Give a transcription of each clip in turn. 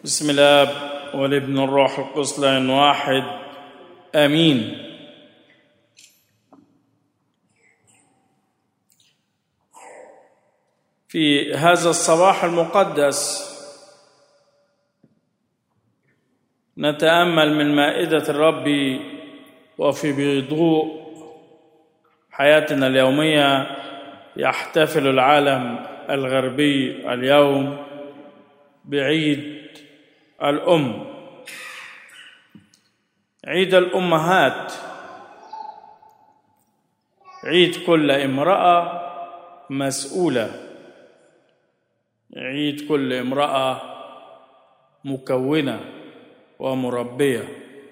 بسم الآب والابن والروح القدس الإله واحد آمين. في هذا الصباح المقدس نتأمل من مائدة الرب، وفي ضوء حياتنا اليومية يحتفل العالم الغربي اليوم بعيد الأم، عيد الأمهات، عيد كل امرأة مسؤولة، عيد كل امرأة مكونة ومربية.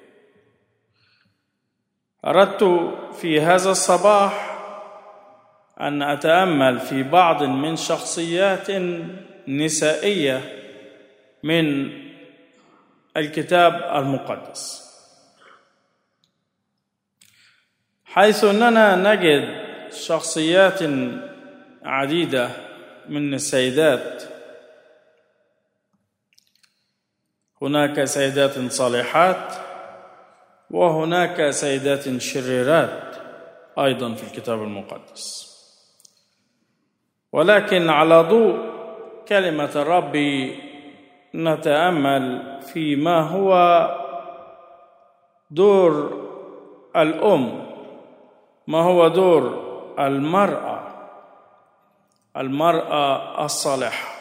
أردت في هذا الصباح أن أتأمل في بعض من شخصيات نسائية من الكتاب المقدس، حيث أننا نجد شخصيات عديدة من السيدات. هناك سيدات صالحات وهناك سيدات شريرات أيضا في الكتاب المقدس، ولكن على ضوء كلمة الرب نتأمل فيما هو دور الأم، ما هو دور المرأة الصالحة.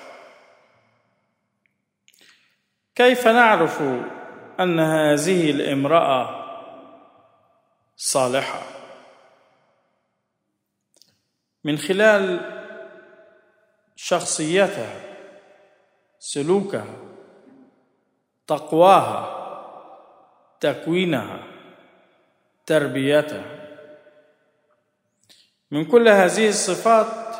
كيف نعرف أن هذه الامرأة صالحة؟ من خلال شخصيتها، سلوكها، تقواها، تكوينها، تربيتها. من كل هذه الصفات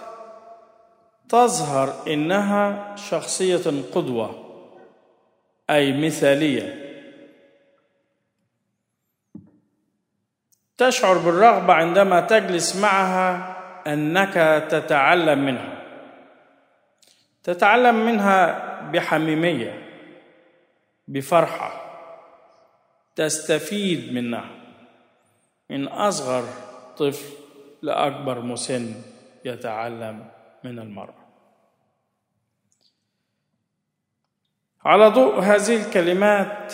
تظهر إنها شخصية قدوة، أي مثالية. تشعر بالرغبة عندما تجلس معها أنك تتعلم منها بحميمية، بفرحة، تستفيد منها، من أصغر طفل لأكبر مسن يتعلم من المرأة. على ضوء هذه الكلمات،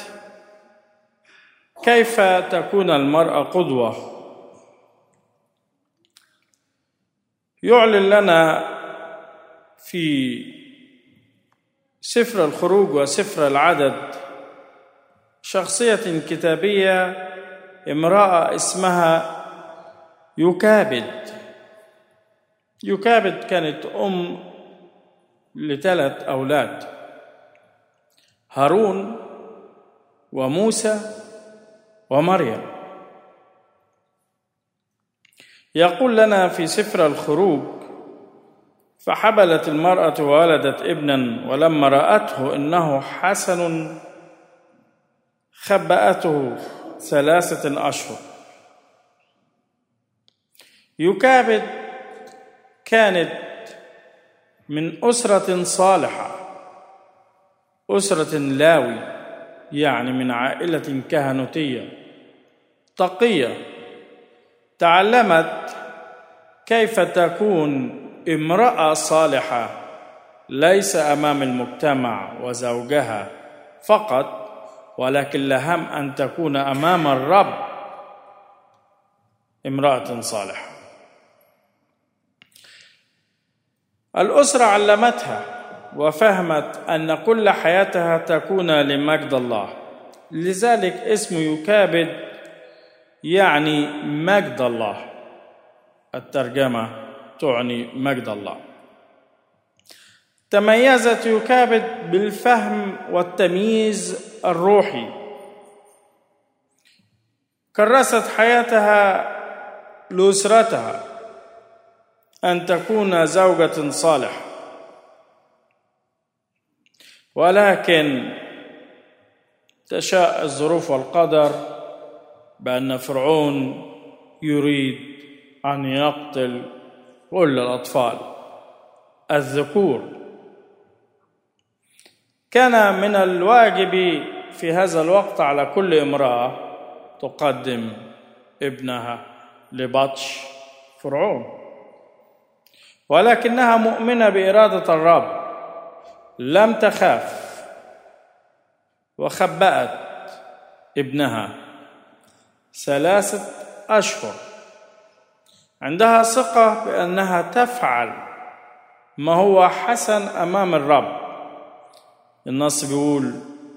كيف تكون المرأة قدوة؟ يعلن لنا في سفر الخروج وسفر العدد شخصية كتابية، امرأة اسمها يوكابد. يوكابد كانت أم ل3 أولاد، هارون وموسى ومريم. يقول لنا في سفر الخروج: فحبلت المرأة وولدت ابنا، ولما رأته إنه حسن خبأته 3 أشهر. يوكابد كانت من أسرة صالحة، أسرة لاوي، يعني من عائلة كهنوتية تقية. تعلمت كيف تكون امرأة صالحة، ليس أمام المجتمع وزوجها فقط، ولكن لهم أن تكون أمام الرب امرأة صالحة. الأسرة علمتها وفهمت أن كل حياتها تكون لمجد الله، لذلك اسم يوكابد يعني مجد الله. الترجمة تعني مجد الله. تميزت يوكابد بالفهم والتمييز الروحي. كرست حياتها لأسرتها أن تكون زوجة صالحة، ولكن تشاء الظروف والقدر بأن فرعون يريد أن يقتل كل الأطفال الذكور. كان من الواجب في هذا الوقت على كل امرأة تقدم ابنها لبطش فرعون، ولكنها مؤمنة بإرادة الرب لم تخاف وخبأت ابنها 3 أشهر، عندها ثقة بأنها تفعل ما هو حسن أمام الرب. النص بيقول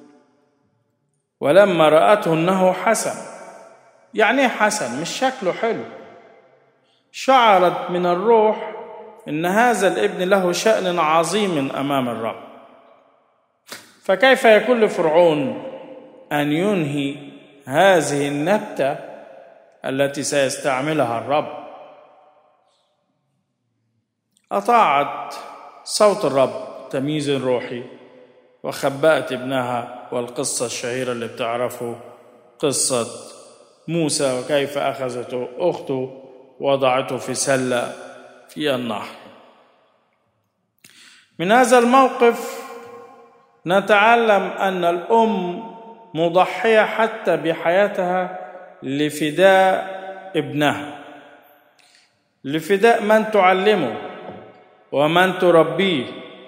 ولما رأته أنه حسن. يعني ايه حسن؟ مش شكله حلو، شعرت من الروح إن هذا الابن له شأن عظيم أمام الرب. فكيف يكون لفرعون أن ينهي هذه النبتة التي سيستعملها الرب؟ أطاعت صوت الرب تمييز روحي وخبأت ابنها. والقصة الشهيرة اللي بتعرفه قصة موسى وكيف أخذته أخته وضعته في سلة في النهر. من هذا الموقف نتعلم أن الأم مضحية حتى بحياتها لفداء ابنها، لفداء من تعلمه ومن تربيه.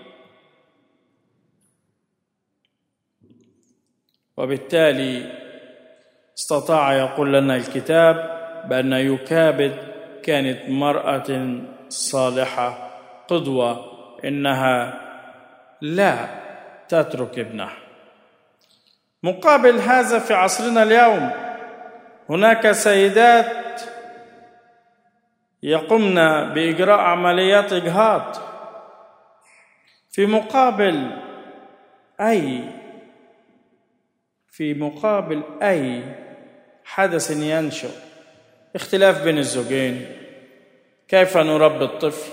وبالتالي استطاع يقول لنا الكتاب بأن يوكابد كانت مرأة صالحة قدوة، إنها لا تترك ابنها. مقابل هذا في عصرنا اليوم هناك سيدات يقمن بإجراء عمليات إجهاض في مقابل أي حدث ينشأ، اختلاف بين الزوجين، كيف نربي الطفل،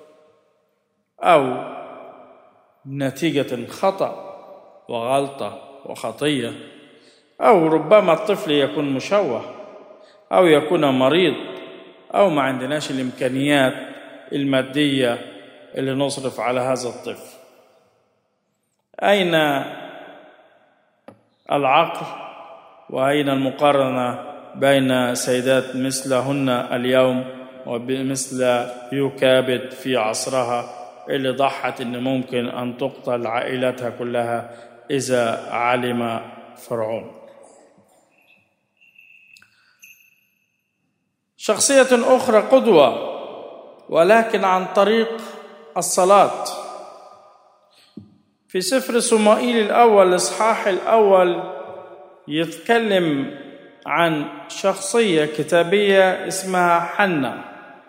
أو نتيجة خطأ وغلطة وخطية، أو ربما الطفل يكون مشوه أو يكون مريض أو ما عندناش الإمكانيات المادية اللي نصرف على هذا الطفل. أين العقل وأين المقارنة بين سيدات مثلهن اليوم ومثل يوكابد في عصرها اللي ضحت إن ممكن أن تقتل عائلتها كلها إذا علم فرعون؟ شخصية أخرى قدوة ولكن عن طريق الصلاة. في سفر صموئيل الأول الإصحاح الأول يتكلم عن شخصية كتابية اسمها حنة.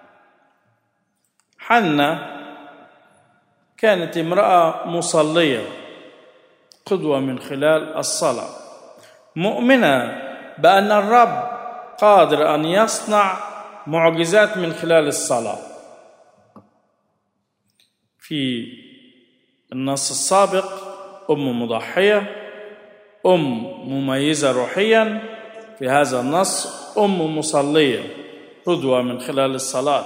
حنة كانت امرأة مصلية قدوة من خلال الصلاة، مؤمنة بأن الرب قادر أن يصنع معجزات من خلال الصلاة. في النص السابق أم مضحية، أم مميزة روحيا، في هذا النص أم مصلية قدوة من خلال الصلاة.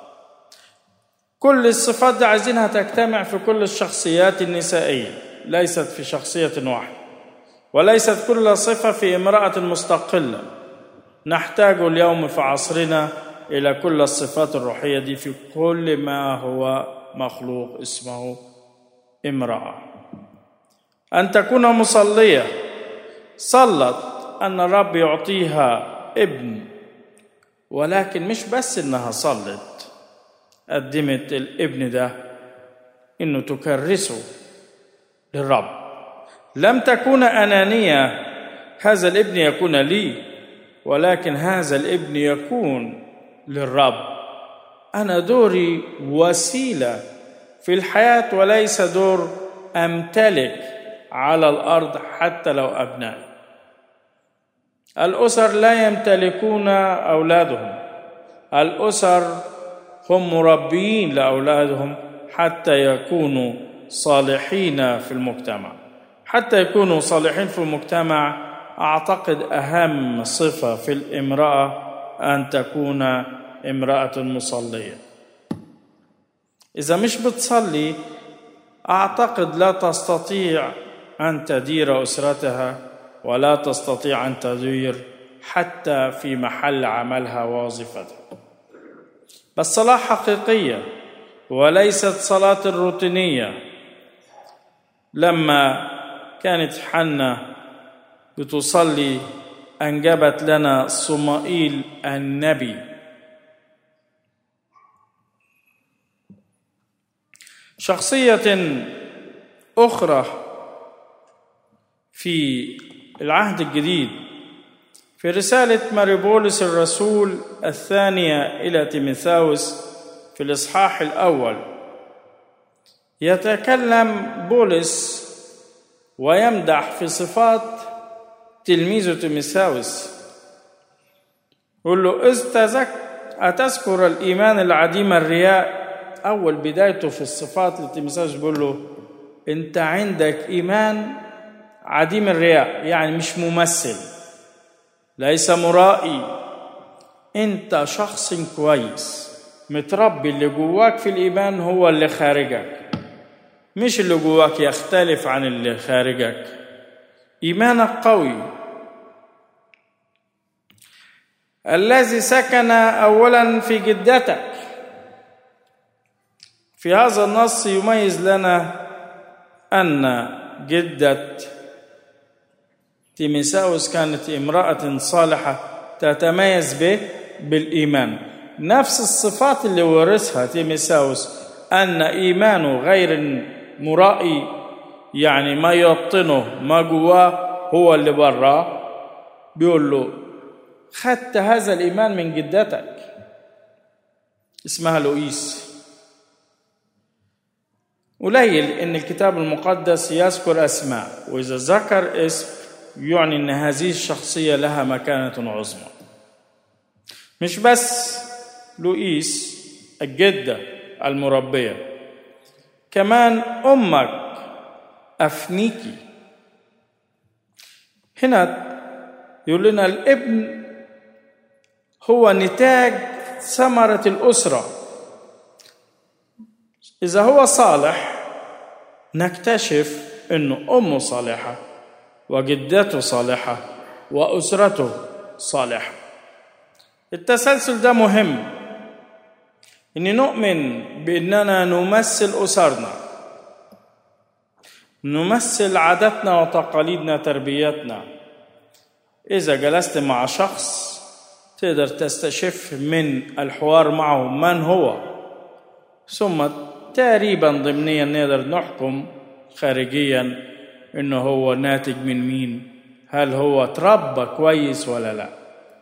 كل الصفات دي عايزينها تجتمع في كل الشخصيات النسائية، ليست في شخصية واحدة، وليست كل صفة في امرأة مستقلة. نحتاج اليوم في عصرنا إلى كل الصفات الروحية دي في كل ما هو مخلوق اسمه امرأة. أن تكون مصلية، صلت أن الرب يعطيها ابن، ولكن مش بس إنها صلت، قدمت الابن ده إنه تكرسه للرب. لم تكون أنانية هذا الابن يكون لي، ولكن هذا الابن يكون للرب. أنا دوري وسيلة في الحياة وليس دور أمتلك على الأرض حتى لو أبنائي. الأسر لا يمتلكون أولادهم، الأسر هم مربيين لأولادهم حتى يكونوا صالحين في المجتمع. حتى يكونوا صالحين في المجتمع، أعتقد أهم صفة في الامرأة أن تكون امرأة مصلية. إذا مش بتصلي أعتقد لا تستطيع أن تدير أسرتها ولا تستطيع أن تدير حتى في محل عملها ووظيفتها. بس صلاة حقيقية وليست صلاة الروتينية. لما كانت حنة بتصلي أنجبت لنا صمائيل النبي. شخصية أخرى في العهد الجديد في رسالة ماري بولس الرسول الثانية إلى تيموثاوس في الإصحاح الأول يتكلم بولس ويمدح في صفات تلميذه تيموثاوس. يقول له: أتذكر الإيمان العديم الرياء. أول بدايته في الصفات لتيموثاوس بيقول له: أنت عندك إيمان عديم الرياء، يعني مش ممثل، ليس مرائي، أنت شخص كويس متربي، اللي جواك في الإيمان هو اللي خارجك، مش اللي جواك يختلف عن اللي خارجك. إيمانك قوي. الذي سكن أولا في جدتك. في هذا النص يميز لنا أن جدة تيموثاوس كانت امرأة صالحة تتميز بالإيمان. نفس الصفات اللي ورثها تيموثاوس، أن إيمانه غير مرائي، يعني ما يبطنه ما جواه هو اللي براه. بيقول له: خدت هذا الإيمان من جدتك اسمها لوئيس. قليل إن الكتاب المقدس يذكر أسماء، وإذا ذكر اسم يعني أن هذه الشخصية لها مكانة عظمى. مش بس لوئيس الجدة المربية، كمان أمك أفنيكي. هنا يقول لنا الابن هو نتاج ثمرة الأسرة. إذا هو صالح نكتشف أنه أمه صالحة وجدته صالحة وأسرته صالحة. التسلسل ده مهم، إن نؤمن بأننا نمثل أسرنا، نمثل عاداتنا وتقاليدنا تربيتنا. إذا جلست مع شخص تقدر تستشف من الحوار معه من هو، ثم تقريبا ضمنيا نقدر نحكم خارجيا إنه هو ناتج من مين، هل هو تربى كويس ولا لا.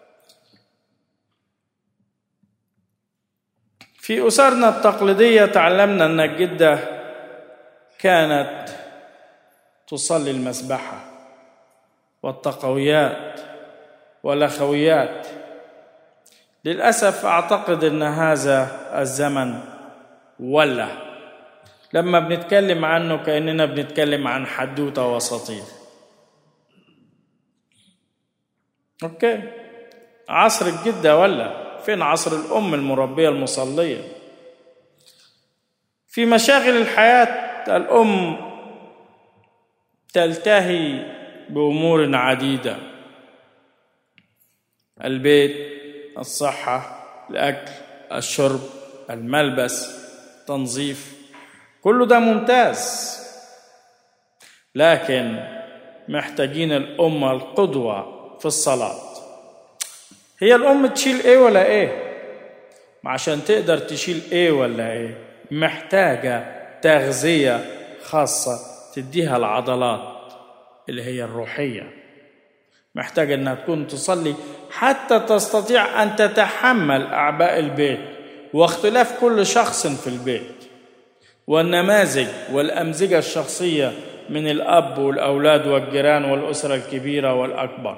في أسرنا التقليدية تعلمنا أن الجدة كانت تصلي المسبحة والتقويات والأخويات. للأسف أعتقد أن هذا الزمن ولا لما بنتكلم عنه كأننا بنتكلم عن حدوتة وسطية. أوكي، عصر الجدة ولا فين عصر الأم المربية المصلية؟ في مشاغل الحياة الأم تلتهي بأمور عديدة: البيت، الصحة، الأكل، الشرب، الملبس، تنظيف، كله ده ممتاز، لكن محتاجين الأمة القدوة في الصلاة. هي الأم تشيل إيه ولا إيه؟ عشان تقدر تشيل إيه ولا إيه محتاجة تغذية خاصة تديها العضلات اللي هي الروحية. محتاجة أنها تكون تصلي حتى تستطيع أن تتحمل أعباء البيت واختلاف كل شخص في البيت، والنماذج والأمزجة الشخصية من الأب والأولاد والجيران والأسرة الكبيرة والأكبر.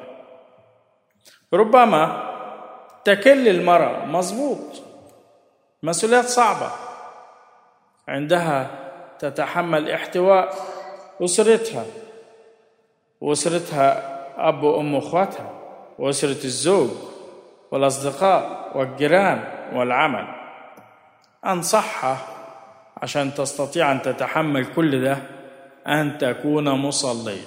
ربما تكل المرأة، مظبوط، مسؤوليات صعبة، عندها تتحمل احتواء أسرتها وأسرتها أب وأم وأخواتها وأسرة الزوج والأصدقاء والجيران والعمل. أنصحها عشان تستطيع أن تتحمل كل ده أن تكون مصليا.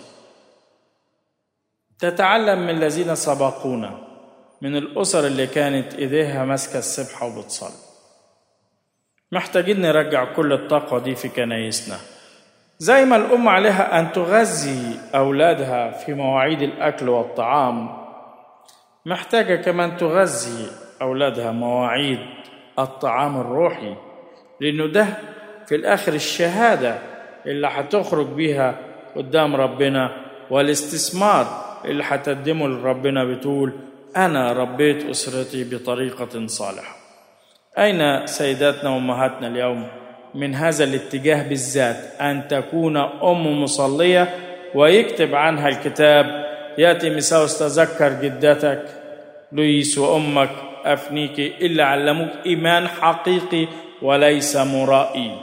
تتعلم من الذين سبقونا، من الأسر اللي كانت إيديها ماسكة السبحة وبتصلي. محتاجين نرجع كل الطاقة دي في كنايسنا، زي ما الأم عليها أن تغذي أولادها في مواعيد الأكل والطعام، محتاجة كمان تغذي أولادها مواعيد الطعام الروحي، لأنه ده في الآخر الشهادة اللي هتخرج بيها قدام ربنا، والاستثمار اللي هتقدمه لربنا. بتقول أنا ربيت أسرتي بطريقة صالحة. أين سيداتنا وأمهاتنا اليوم من هذا الاتجاه بالذات، أن تكون أم مصلية؟ ويكتب عنها الكتاب: يأتي مساوس تذكر جدتك لويس وأمك أفنيكي اللي علموك إيمان حقيقي وليس مرائي.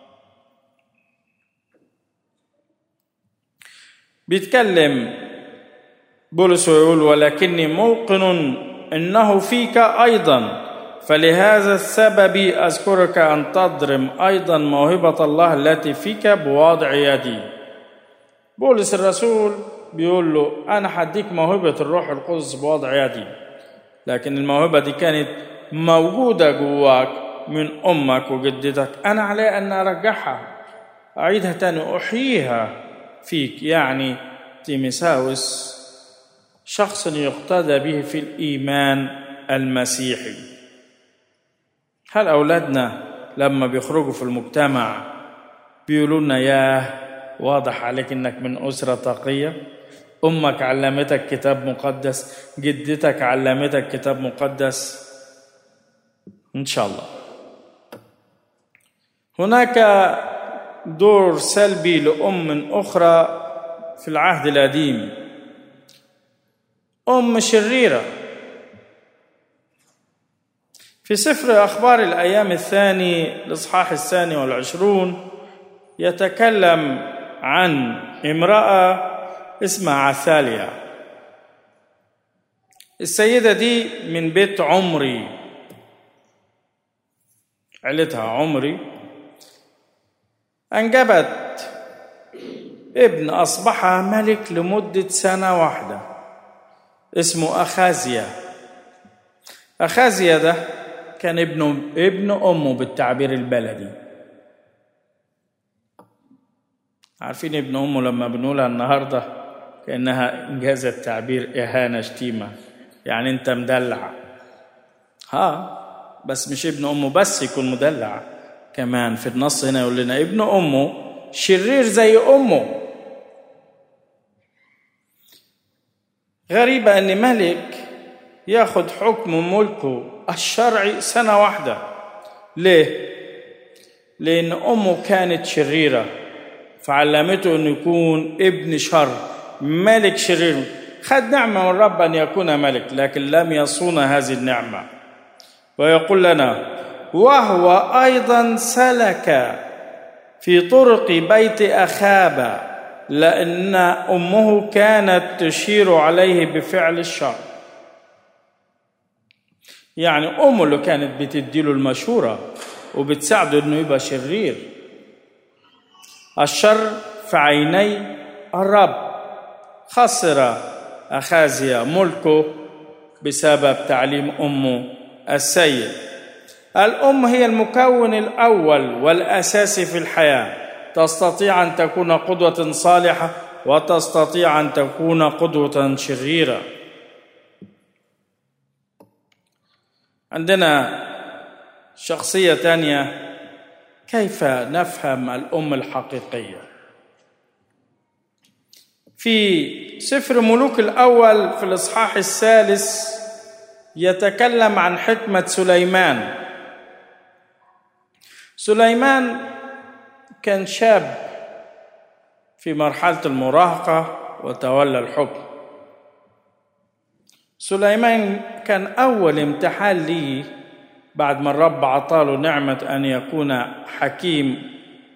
بيتكلم بولس ويقول: ولكني موقن إنه فيك أيضا، فلهذا السبب أذكرك أن تضرم أيضا موهبة الله التي فيك بوضع يدي. بولس الرسول بيقول له: أنا هديك موهبة الروح القدس بوضع يدي، لكن الموهبة دي كانت موجودة جواك من أمك وجدتك، أنا علي أن أرجعها، أعيدها تاني، أحييها فيك. يعني تيمساوس شخص يقتدى به في الإيمان المسيحي. هل أولادنا لما بيخرجوا في المجتمع بيقولوا لنا: ياه واضح عليك إنك من أسرة تقية، أمك علمتك كتاب مقدس، جدتك علمتك كتاب مقدس؟ إن شاء الله. هناك دور سلبي لأم أخرى في العهد القديم، أم شريرة. في سفر أخبار الأيام الثاني الإصحاح 22 يتكلم عن امرأة اسمها عثاليا. السيدة دي من بيت عمري، عيلتها عمري، أنجبت ابن أصبح ملك لمدة سنة واحدة اسمه أخازيا. أخازيا ده كان ابن أمه بالتعبير البلدي. عارفين ابن أمه لما بنقولها النهاردة كأنها إنجاز التعبير إهانة شتيمة، يعني أنت مدلع. بس مش ابن أمه بس يكون مدلع، كمان في النص هنا يقول لنا ابن أمه شرير زي أمه. غريبة أن ملك ياخد حكم ملكه الشرعي سنة واحدة. ليه؟ لأن أمه كانت شريرة فعلمته أن يكون ابن شر، ملك شرير. خد نعمة من رب أن يكون ملك، لكن لم يصون هذه النعمة. ويقول لنا: وهو أيضا سلك في طرق بيت أخاب، لأن أمه كانت تشير عليه بفعل الشر. يعني أمه اللي كانت بتديله المشورة وبتساعده أنه يبقى شرير. الشر في عيني الرب. خسر أخازيا ملكه بسبب تعليم أمه السيء. الأم هي المكون الأول والأساسي في الحياة. تستطيع أن تكون قدوة صالحة وتستطيع أن تكون قدوة شريرة. عندنا شخصية تانية، كيف نفهم الأم الحقيقية؟ في سفر ملوك الأول في الإصحاح 3 يتكلم عن حكمة سليمان. سليمان كان شاب في مرحلة المراهقة وتولى الحكم. سليمان كان أول امتحان ليه بعد ما الرب عطاله نعمة أن يكون حكيم.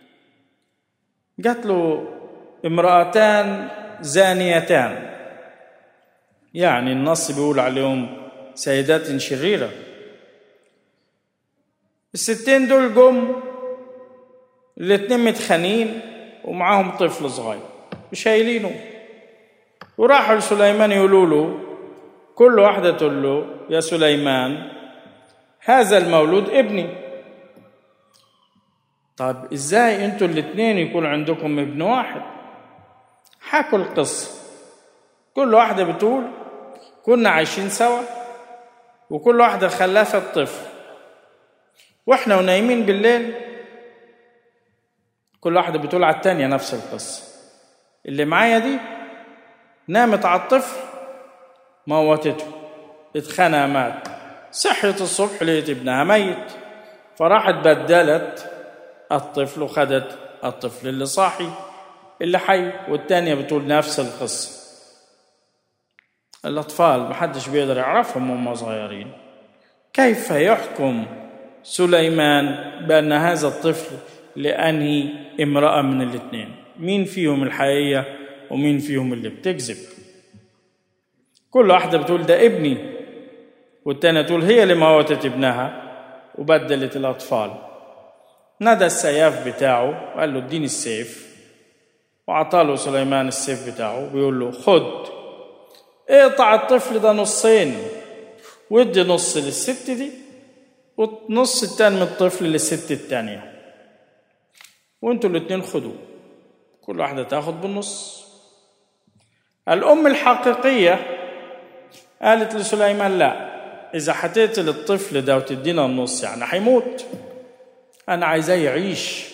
جات له امرأتان زانيتان، يعني النص بيقول عليهم سيدات شريرة. الستين دول جم الاتنين متخانين ومعاهم طفل صغير وشايلينه، وراحوا لسليمان يقولوا له، كل واحدة تقول له يا سليمان هذا المولود ابني. طب ازاي انتوا الاثنين يكون عندكم ابن واحد؟ حكوا القصة، كل واحدة بتقول كنا عايشين سوا وكل واحدة خلفت طفل، واحنا ونايمين بالليل كل واحدة بتقول على التانية نفس القصة. اللي معايا دي نامت على الطفل موتته، اتخنق مات، صحيت الصبح لقيت ابنها ميت، فراحت بدلت الطفل وخدت الطفل اللي صاحي اللي حي، والتانية بتقول نفس القصة. الأطفال محدش بيقدر يعرفهم وهم صغيرين. كيف يحكم سليمان بأن هذا الطفل لأنهي امرأة من الاثنين؟ مين فيهم الحقيقية ومين فيهم اللي بتكذب؟ كل واحدة بتقول ده ابني، والتانية تقول هي اللي موتت ابنها وبدلت الأطفال. نادى السياف بتاعه وقال له اديني السيف، وعطاله سليمان السيف بتاعه بيقول له خد اقطع الطفل ده نصين وادي نص للست دي ونص التاني من الطفل للست التانية، وانتوا الاتنين خدوا، كل واحدة تاخد بالنص. الأم الحقيقية قالت لسليمان لا، إذا هتقتل الطفل ده وتدينا النص يعني هيموت، أنا عايزاه يعيش،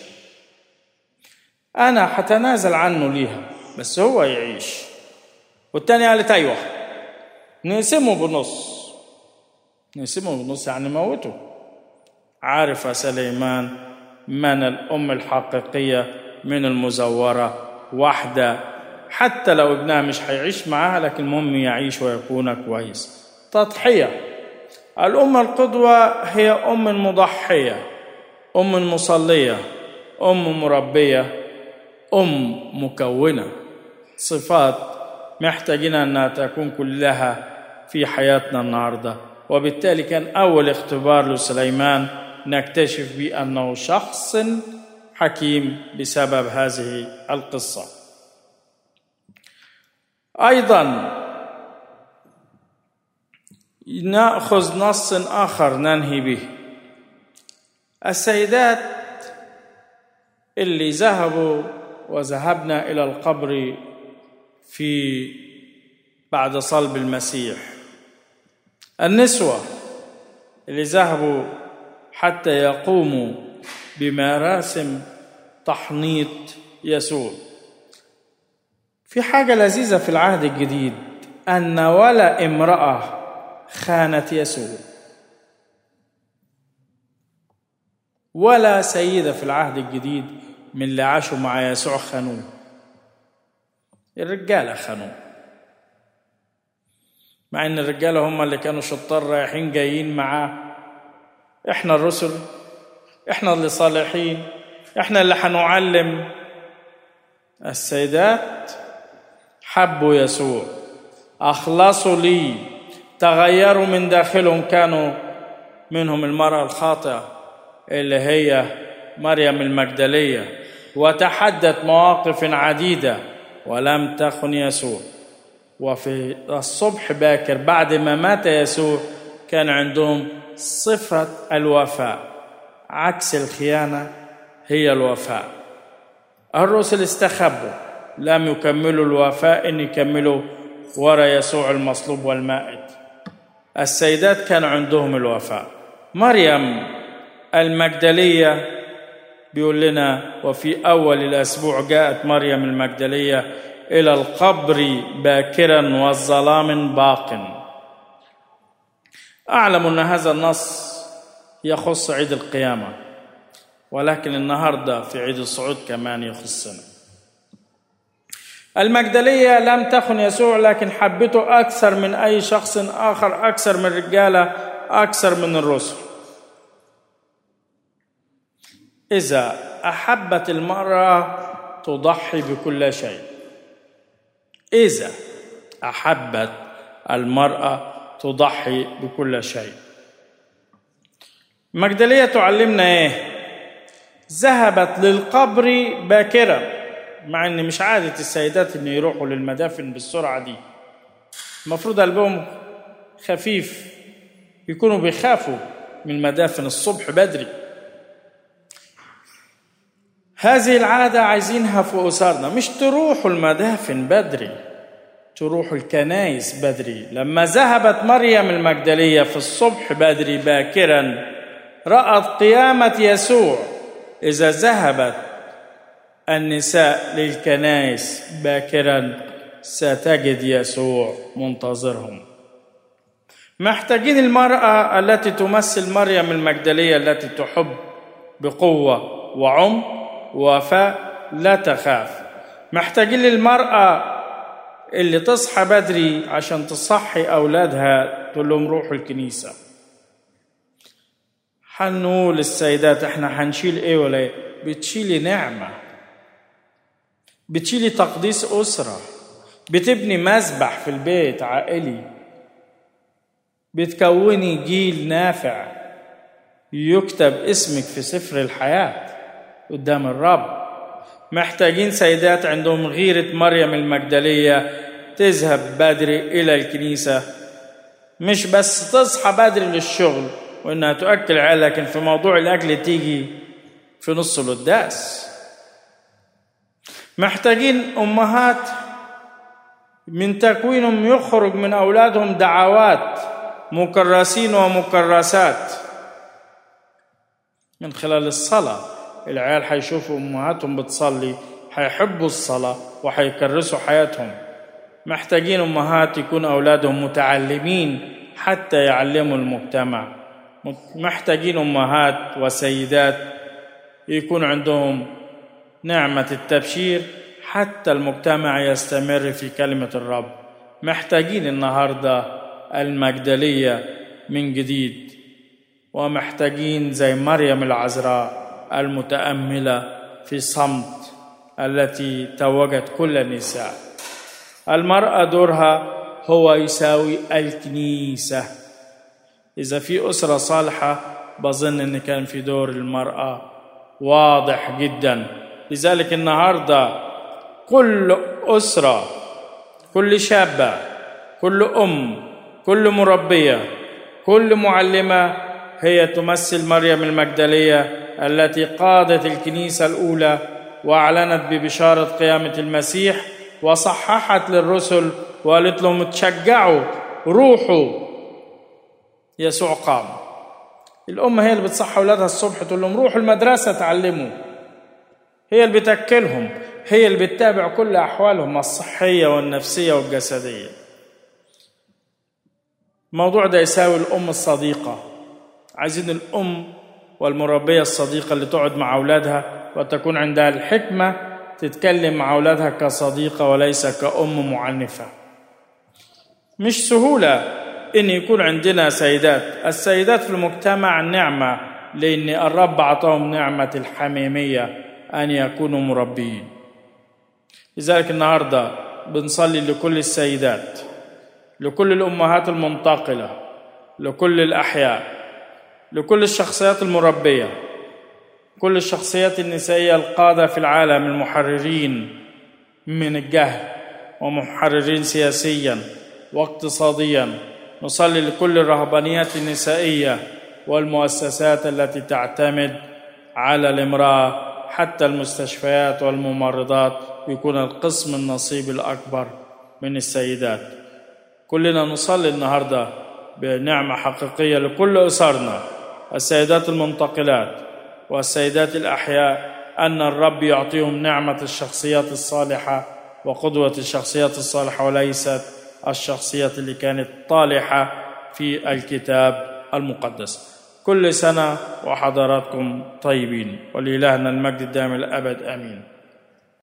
أنا هتنازل عنه ليها بس هو يعيش. والتانية قالت أيوة نقسمه بالنص، نقسمه بالنص يعني موته. عارف سليمان من الأم الحقيقية من المزورة؟ واحدة حتى لو ابنها مش هيعيش معاها لكن المهم يعيش ويكون كويس. تضحية. الأم القدوة هي أم مضحية، أم مصلية، أم مربية، أم مكونة، صفات محتاجين أنها تكون كلها في حياتنا النهاردة. وبالتالي كان أول اختبار لسليمان نكتشف بأنه شخص حكيم بسبب هذه القصة. أيضا نأخذ نص آخر ننهي به. السيدات اللي وذهبنا إلى القبر بعد صلب المسيح، النسوة اللي ذهبوا حتى يقوموا بمراسم تحنيط يسوع. في حاجة لذيذة في العهد الجديد، أن ولا امرأة خانت يسوع، ولا سيدة في العهد الجديد من اللي عاشوا مع يسوع خانوه. الرجالة خانوه، مع ان الرجالة هم اللي كانوا شطار رايحين جايين معاه. احنا الرسل، احنا اللي صالحين، احنا اللي هنعلم. السيدات حبوا يسوع، أخلصوا لي، تغيروا من داخلهم. كانوا منهم المرأة الخاطئة اللي هي مريم المجدلية، وتحدت مواقف عديدة ولم تخن يسوع. وفي الصبح باكر بعد ما مات يسوع كان عندهم صفة الوفاء، عكس الخيانة هي الوفاء. الرسل استخبوا، لم يكملوا الوفاء إن يكملوا وراء يسوع المصلوب والمائت. السيدات كان عندهم الوفاء. مريم المجدلية بيقول لنا وفي أول الأسبوع جاءت مريم المجدلية إلى القبر باكرا والظلام باق. أعلم أن هذا النص يخص عيد القيامة، ولكن النهاردة في عيد الصعود كمان يخصنا. المجدلية لم تخن يسوع، لكن حبته أكثر من أي شخص آخر، أكثر من الرجالة، أكثر من الرسل. إذا أحبت المرأة تضحي بكل شيء. إذا أحبت المرأة تضحي بكل شيء. مجدلية تعلمنا إيه؟ ذهبت للقبر باكرا. مع ان مش عادة السيدات ان يروحوا للمدافن بالسرعة دي. المفروض قلبهم خفيف، يكونوا بيخافوا من المدافن الصبح بدري. هذه العادة عايزينها في أسرنا، مش تروحوا المدافن بدري، تروحوا الكنائس بدري. لما ذهبت مريم المجدلية في الصبح بدري باكرا رأت قيامة يسوع. إذا ذهبت النساء للكنائس باكرا ستجد يسوع منتظرهم. محتاجين المرأة التي تمثل مريم المجدلية التي تحب بقوة وعمق ووفاء لا تخاف. محتاجين للمرأة اللي تصحى بدري عشان تصحي أولادها، تقول لهم روحوا الكنيسة. حنقول للسيدات احنا هنشيل ايه ولا ايه؟ بتشيلي نعمة، بتشيلي تقديس أسرة، بتبني مسبح في البيت عائلي، بتكوني جيل نافع يكتب اسمك في سفر الحياة قدام الرب. محتاجين سيدات عندهم غيرة مريم المجدلية تذهب بدري إلى الكنيسة، مش بس تصحى بدري للشغل وإنها تؤكل عيالها، لكن في موضوع الأكل تيجي في نص القداس. محتاجين أمهات من تكوينهم يخرج من أولادهم دعوات، مكرسين ومكرسات من خلال الصلاة. العيال حيشوفوا أمهاتهم بتصلي، حيحبوا الصلاة وحيكرسوا حياتهم. محتاجين أمهات يكون أولادهم متعلمين حتى يعلموا المجتمع. محتاجين أمهات وسيدات يكون عندهم نعمة التبشير حتى المجتمع يستمر في كلمة الرب. محتاجين النهاردة المجدلية من جديد، ومحتاجين زي مريم العذراء المتأملة في صمت التي توجت كل النساء. المرأة دورها هو يساوي الكنيسة. إذا في أسرة صالحة بظن أن كان في دور المرأة واضح جدا. لذلك النهاردة كل أسرة، كل شابة، كل كل مربية، كل معلمة هي تمثل مريم المجدلية التي قادت الكنيسة الأولى وأعلنت ببشارة قيامة المسيح، وصححت للرسل وقالت لهم تشجعوا، روحوا، يسوع قام. الأم هي اللي بتصحى أولادها الصبح تقول لهم روحوا المدرسة تعلموا، هي اللي بتأكلهم، هي اللي بتتابع كل أحوالهم الصحية والنفسية والجسدية. الموضوع ده يساوي الأم الصديقة. عايزين الأم والمربية الصديقة اللي تقعد مع أولادها وتكون عندها الحكمة تتكلم مع أولادها كصديقة وليس كأم معنفة. مش سهولة إن يكون عندنا سيدات. السيدات في المجتمع نعمة، لأن الرب أعطاهم نعمة الحميمية أن يكونوا مربيين. لذلك النهاردة بنصلي لكل السيدات، لكل الأمهات المنتقلة، لكل الأحياء، لكل الشخصيات المربية، كل الشخصيات النسائية القادة في العالم، المحررين من الجهل ومحررين سياسيا واقتصاديا. نصلي لكل الرهبانيات النسائية والمؤسسات التي تعتمد على الامرأة، حتى المستشفيات والممرضات يكون القسم النصيب الأكبر من السيدات. كلنا نصلي النهاردة بنعمة حقيقية لكل أسرنا، السيدات المنتقلات والسيدات الأحياء، أن الرب يعطيهم نعمة الشخصيات الصالحة وقدوة الشخصيات الصالحة، وليست الشخصيات اللي كانت طالحة في الكتاب المقدس. كل سنة وحضراتكم طيبين، ولإلهنا المجد الدائم الأبد آمين.